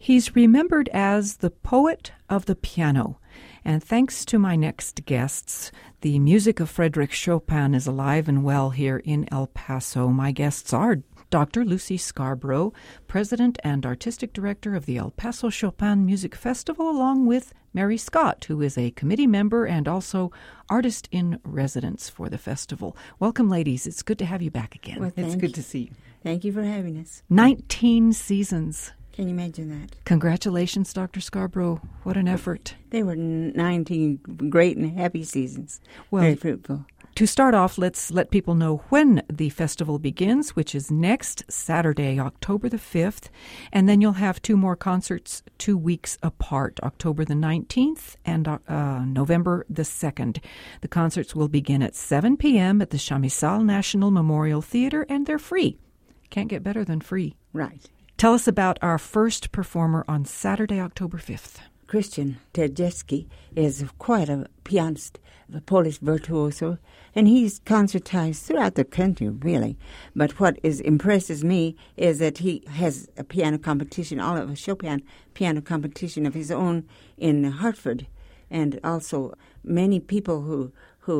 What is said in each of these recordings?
He's remembered as the poet of the piano. And thanks to my next guests, the music of Frédéric Chopin is alive and well here in El Paso. My guests are Dr. Lucy Scarborough, President and Artistic Director of the El Paso Chopin Music Festival, along with Mary Scott, who is a committee member and also artist in residence for the festival. Welcome, ladies. It's good to have you back again. Well, it's good to see you. Thank you for having us. 19 seasons. Can you imagine that? Congratulations, Dr. Scarborough. What an effort. They were 19 great and happy seasons. Well, very fruitful. To start off, let's let people know when the festival begins, which is next Saturday, October the 5th. And then you'll have two more concerts 2 weeks apart, October the 19th and November the 2nd. The concerts will begin at 7 p.m. at the Chamizal National Memorial Theater, and they're free. Can't get better than free. Right. Tell us about our first performer on Saturday, October 5th. Christian Terjewski is quite a pianist, a Polish virtuoso, and he's concertized throughout the country, really. But what impresses me is that he has a piano competition, all of a Chopin piano competition of his own in Hartford, and also many people who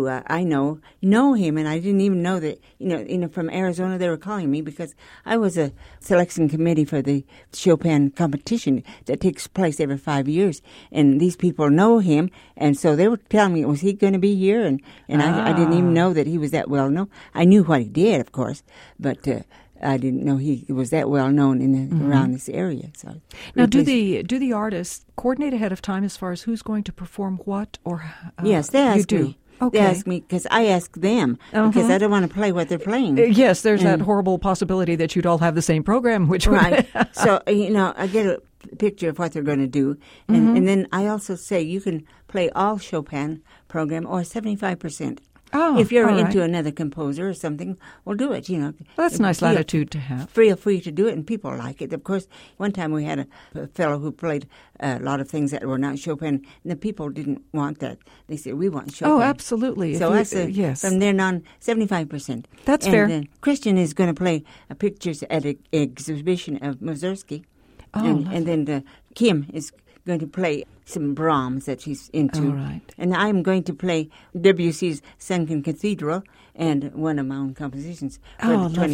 I know him, and I didn't even know that, from Arizona they were calling me because I was a selection committee for the Chopin competition that takes place every 5 years, and these people know him, and so they were telling me, was he going to be here? And I didn't even know that he was that well known. I knew what he did, of course, but I didn't know he was that well known around this area. So now, do the artists coordinate ahead of time as far as who's going to perform what? Or yes, they ask me. Okay. They ask me because I ask them because I don't want to play what they're playing. Yes, there's that horrible possibility that you'd all have the same program, which right. So I get a picture of what they're going to do, and then I also say you can play all Chopin program or 75%. Oh, if you're into right. another composer or something, we'll do it, Well, that's a nice latitude to have. Feel free to do it, and people like it. Of course, one time we had a fellow who played a lot of things that were not Chopin, and the people didn't want that. They said, we want Chopin. Oh, absolutely. So I said, yes. From there on, 75%. That's fair. And Christian is going to play pictures at an exhibition of Mussorgsky. Oh, and then Kim is going to play some Brahms that she's into. All right. And I'm going to play Debussy's Sunken Cathedral and one of my own compositions for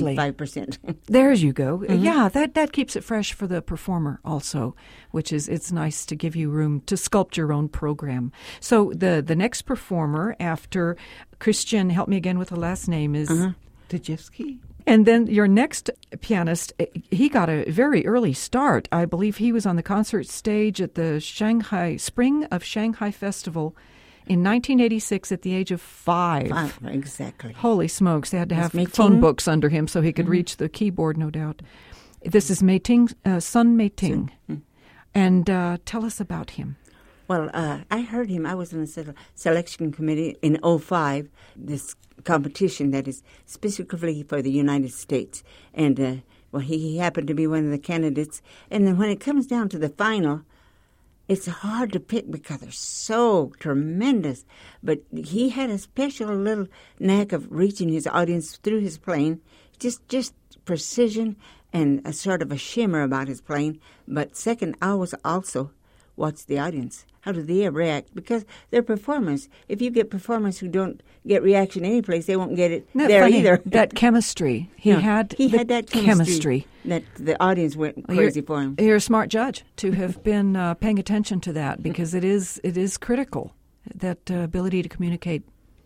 25%. There you go. Mm-hmm. Yeah, that keeps it fresh for the performer also, which is, it's nice to give you room to sculpt your own program. So the next performer after Christian, help me again with the last name, is Terjewski. And then your next pianist, he got a very early start. I believe he was on the concert stage at the Spring of Shanghai Festival in 1986 at the age of 5. Exactly. Holy smokes. They had to have phone books under him so he could reach the keyboard, no doubt. This is Sun Mei-ting. And tell us about him. Well, I heard him. I was in the selection committee in 2005, this competition that is specifically for the United States. And, he happened to be one of the candidates. And then when it comes down to the final, it's hard to pick because they're so tremendous. But he had a special little knack of reaching his audience through his playing, just precision and a sort of a shimmer about his playing. But second, I was also watch the audience. How do they react? Because they're performers. If you get performers who don't get reaction anyplace, they won't get it either. That chemistry. He had that chemistry that the audience went crazy for him. You're a smart judge to have been paying attention to that because it is critical, that ability to communicate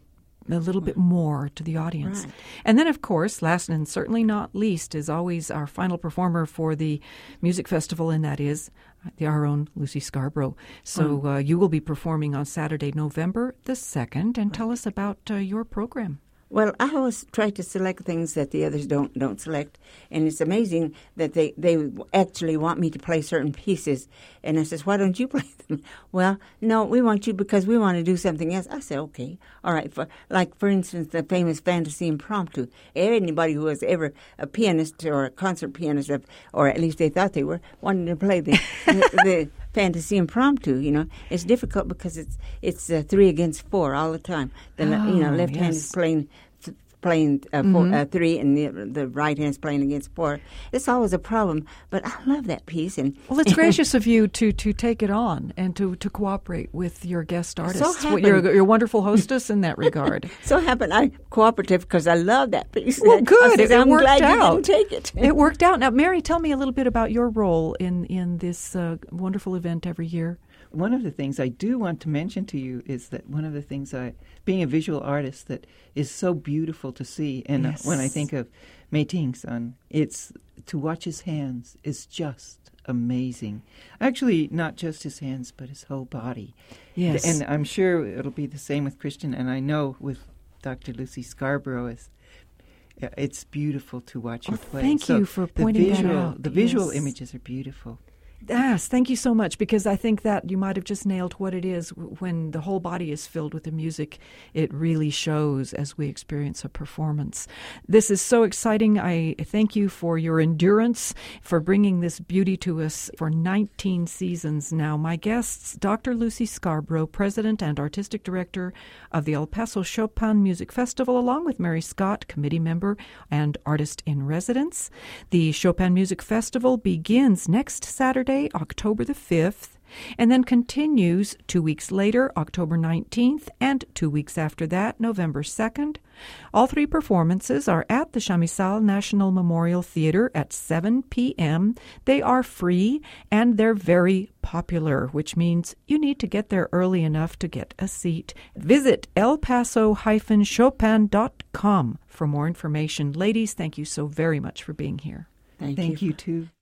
a little bit more to the audience. Right. And then, of course, last and certainly not least, is always our final performer for the music festival, and that is our own Lucy Scarborough. So you will be performing on Saturday, November the 2nd, and tell us about your program. Well, I always try to select things that the others don't select, and it's amazing that they actually want me to play certain pieces. And I says, why don't you play them? Well, no, we want you because we want to do something else. I said, okay, all right. For instance, the famous Fantasy Impromptu. Anybody who was ever a pianist or a concert pianist, or at least they thought they were, wanted to play the Fantasy Impromptu. It's difficult because it's 3 against 4 all the time. The left hand is playing playing 3 and the right hand's playing against 4. It's always a problem, but I love that piece. And well, it's gracious of you to take it on and to cooperate with your guest artists. So you're a wonderful hostess in that regard. So happened I'm cooperative because I love that piece. Well, good. I'm worked glad out. You didn't take it. It worked out. Now, Mary, tell me a little bit about your role in this wonderful event every year. One of the things I do want to mention to you is that one of the things being a visual artist, that is so beautiful to see, and yes. When I think of Mei Ting's son, it's to watch his hands is just amazing. Actually, not just his hands, but his whole body. Yes. And I'm sure it'll be the same with Christian, and I know with Dr. Lucy Scarborough, it's beautiful to watch her play. Thank you for pointing that out. The visual images are beautiful. Yes, thank you so much, because I think that you might have just nailed what it is. When the whole body is filled with the music, it really shows as we experience a performance. This is so exciting. I thank you for your endurance, for bringing this beauty to us for 19 seasons now. My guests, Dr. Lucy Scarborough, President and Artistic Director of the El Paso Chopin Music Festival, along with Mary Scott, Committee Member and Artist in Residence. The Chopin Music Festival begins next Saturday, October the 5th, and then continues 2 weeks later, October 19th, and 2 weeks after that, November 2nd. All 3 performances are at the Chamizal National Memorial Theater at 7 p.m. They are free, and they're very popular, which means you need to get there early enough to get a seat. Visit elpaso-chopin.com for more information. Ladies, thank you so very much for being here. Thank you, too.